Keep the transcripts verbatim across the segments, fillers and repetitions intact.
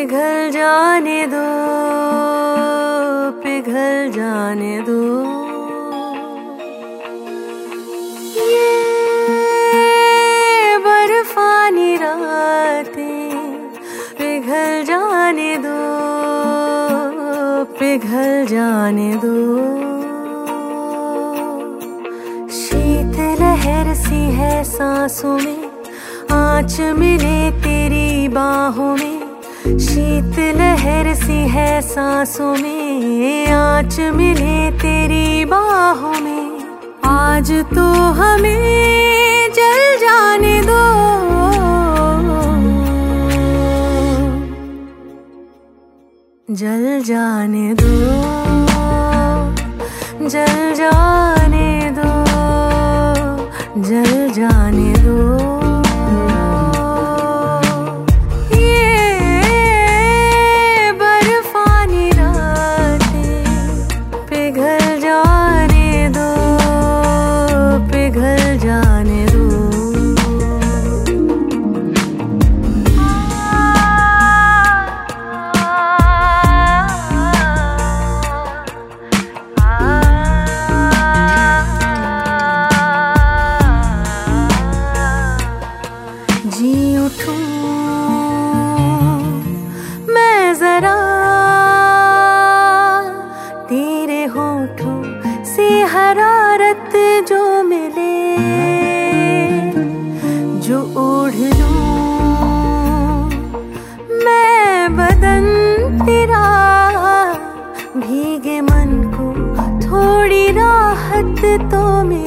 पिघल जाने दो, पिघल जाने दो। ये बर्फानी रातें पिघल जाने दो, पिघल जाने दो। शीत लहर सी है सांसों में, आँच मिले तेरी बाहों में। शीत लहर सी है सांसों में, आँच मिले तेरी बाहों में। आज तो हमें जल जाने दो, जल जाने दो, जल जाने दो, जल जाने दो। जी उठूं मैं जरा तेरे होठों से हरारत जो मिले, जो ओढ़ लूं मैं बदन तेरा। भीगे मन को थोड़ी राहत तो मिले।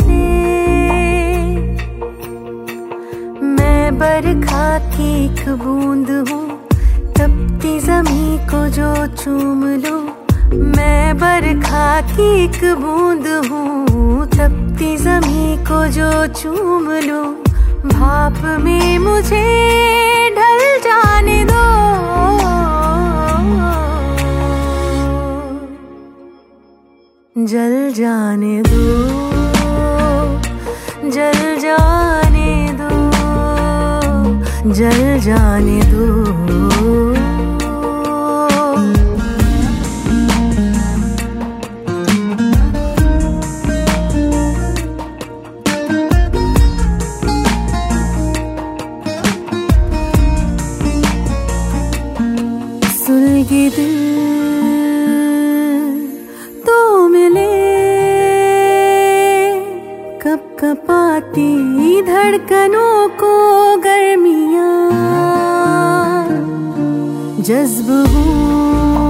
मैं बरखा की एक बूंद हूँ, तपती ज़मीं को जो चूम लूं। मैं बरखा की एक बूंद हूँ, तपती ज़मीं को जो चूम लूं। भाप में मुझे ढल जाने दो, जल जाने दो, जल जाने दो, जल जाने दो। सुलगे दिल तो मिले, कप कपाती धड़कनों को गर्मियाँ। जज्ब हूँ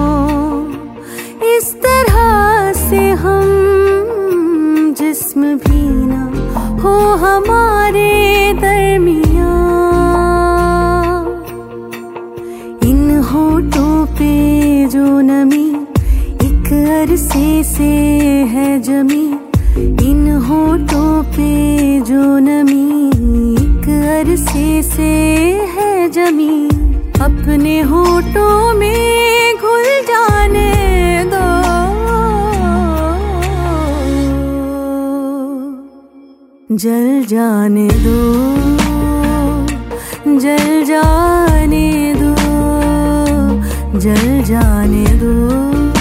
इस तरह से हम, जिस्म भी ना हो हमारे दरमियाँ। इन होठों पे जो नमी एक अरसे से है जमी। इन होठों पे जो नमी एक अरसे से है जमी। अपने होठों में घुल जाने दो, जल जाने दो, जल जाने दो, जल जाने दो।